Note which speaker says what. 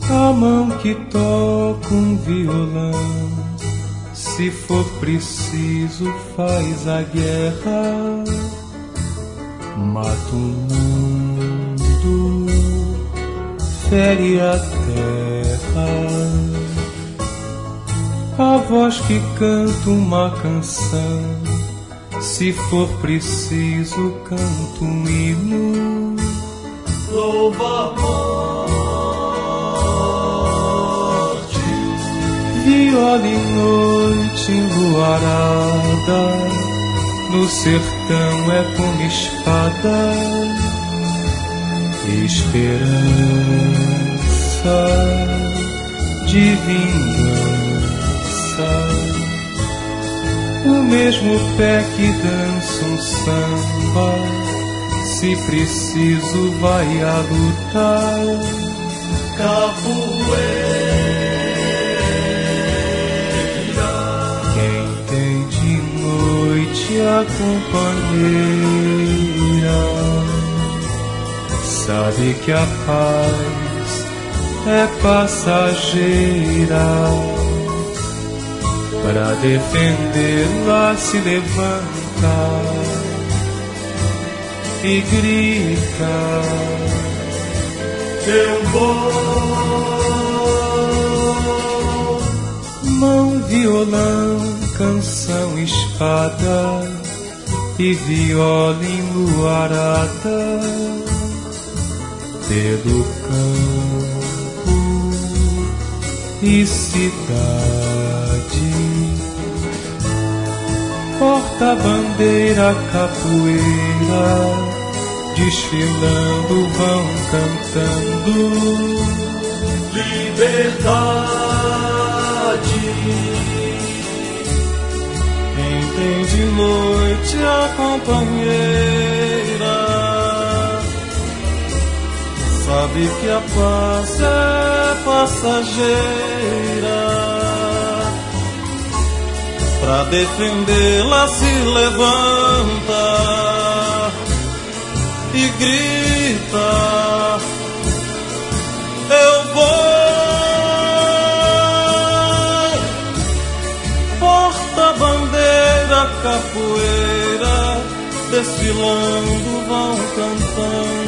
Speaker 1: A mão que toca um violão, se for preciso faz a guerra, mata o mundo, fere a terra. A voz que canta uma canção, se for preciso canto um hino, louva a morte. Viola em noite enluarada, no sertão é como espada, esperança de vingança. O mesmo pé que dança um samba, se preciso vai a lutar. Capoeira. Quem tem de noite a companheira, sabe que a paz é passageira. Para defendê-la se levanta e grita: eu vou. Mão, violão, canção, espada e viola enluarada, pelo campo e cidade. Porta-bandeira, capoeira, desfilando vão cantando liberdade. Quem tem de noite a companheira, sabe que a paz é passageira. Pra defendê-la se levanta e grita: eu vou. Porta-bandeira, capoeira, desfilando vão cantando